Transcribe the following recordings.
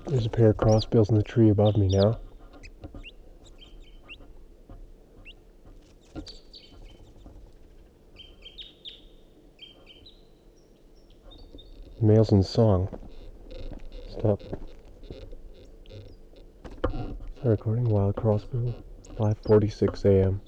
There's a pair of crossbills in the tree above me now. The male's in song. Stop. Start recording. Wild crossbill. 5:46 a.m.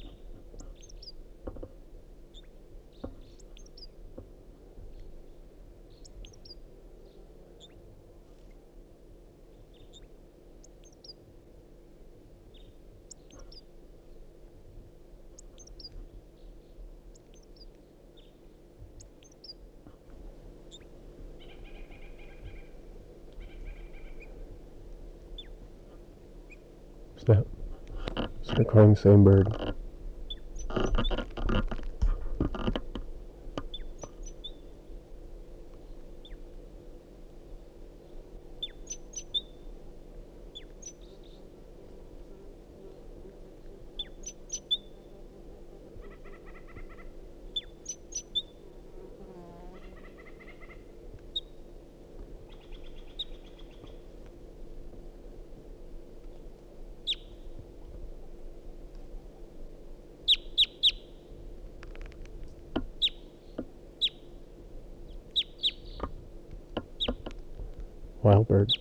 Stop. Start recording. Same bird. Wild bird.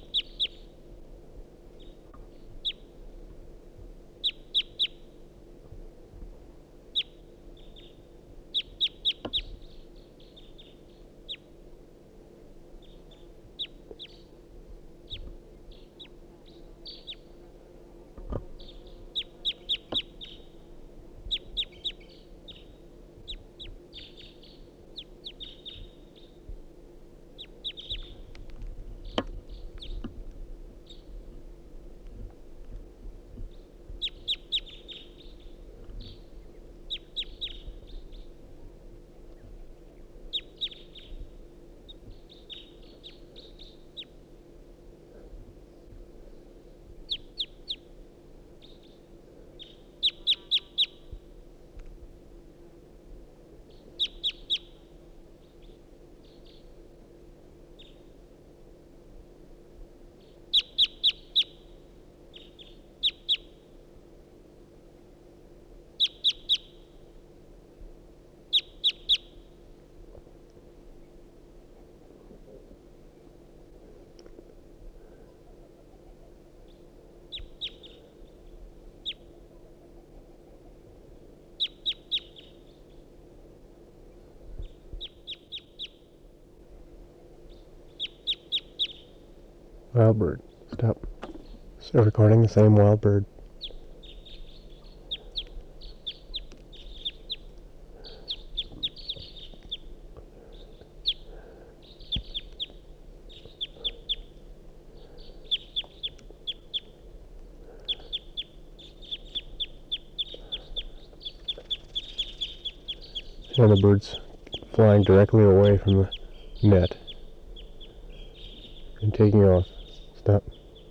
Wild bird. Stop. Start recording. The same wild bird. And the bird's flying directly away from the net and taking off. Stop.